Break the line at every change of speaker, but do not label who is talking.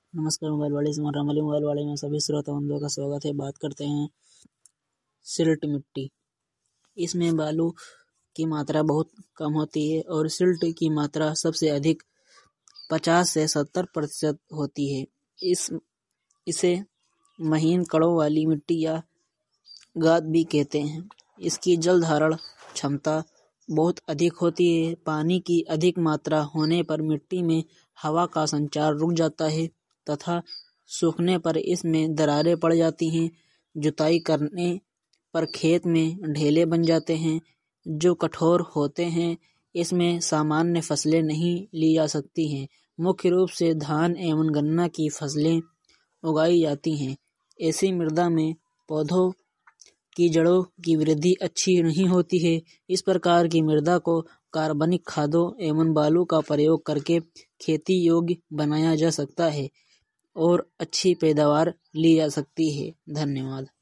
नमस्कार मोबाइल वाले समारामली मोबाइल वाले में सभी श्रोता बंधुओं का स्वागत है। बात करते हैं सिल्ट मिट्टी। इसमें बालू की मात्रा बहुत कम होती है और सिल्ट की मात्रा सबसे अधिक 50 से 70% होती है। इसे महीन कणों वाली मिट्टी या गाद भी कहते हैं। इसकी जल धारण क्षमता बहुत अधिक होती है। पानी की अधिक मात्रा होने पर मिट्टी में हवा का संचार रुक जाता है तथा सूखने पर इसमें दरारें पड़ जाती हैं। जुताई करने पर खेत में ढेले बन जाते हैं जो कठोर होते हैं। इसमें सामान्य फसलें नहीं ली जा सकती हैं। मुख्य रूप से धान एवं गन्ना की फसलें उगाई जाती हैं। ऐसी मृदा में पौधों की जड़ों की वृद्धि अच्छी नहीं होती है। इस प्रकार की मृदा को कार्बनिक खादों एवं बालू का प्रयोग करके खेती योग्य बनाया जा सकता है और अच्छी पैदावार ली जा सकती है। धन्यवाद।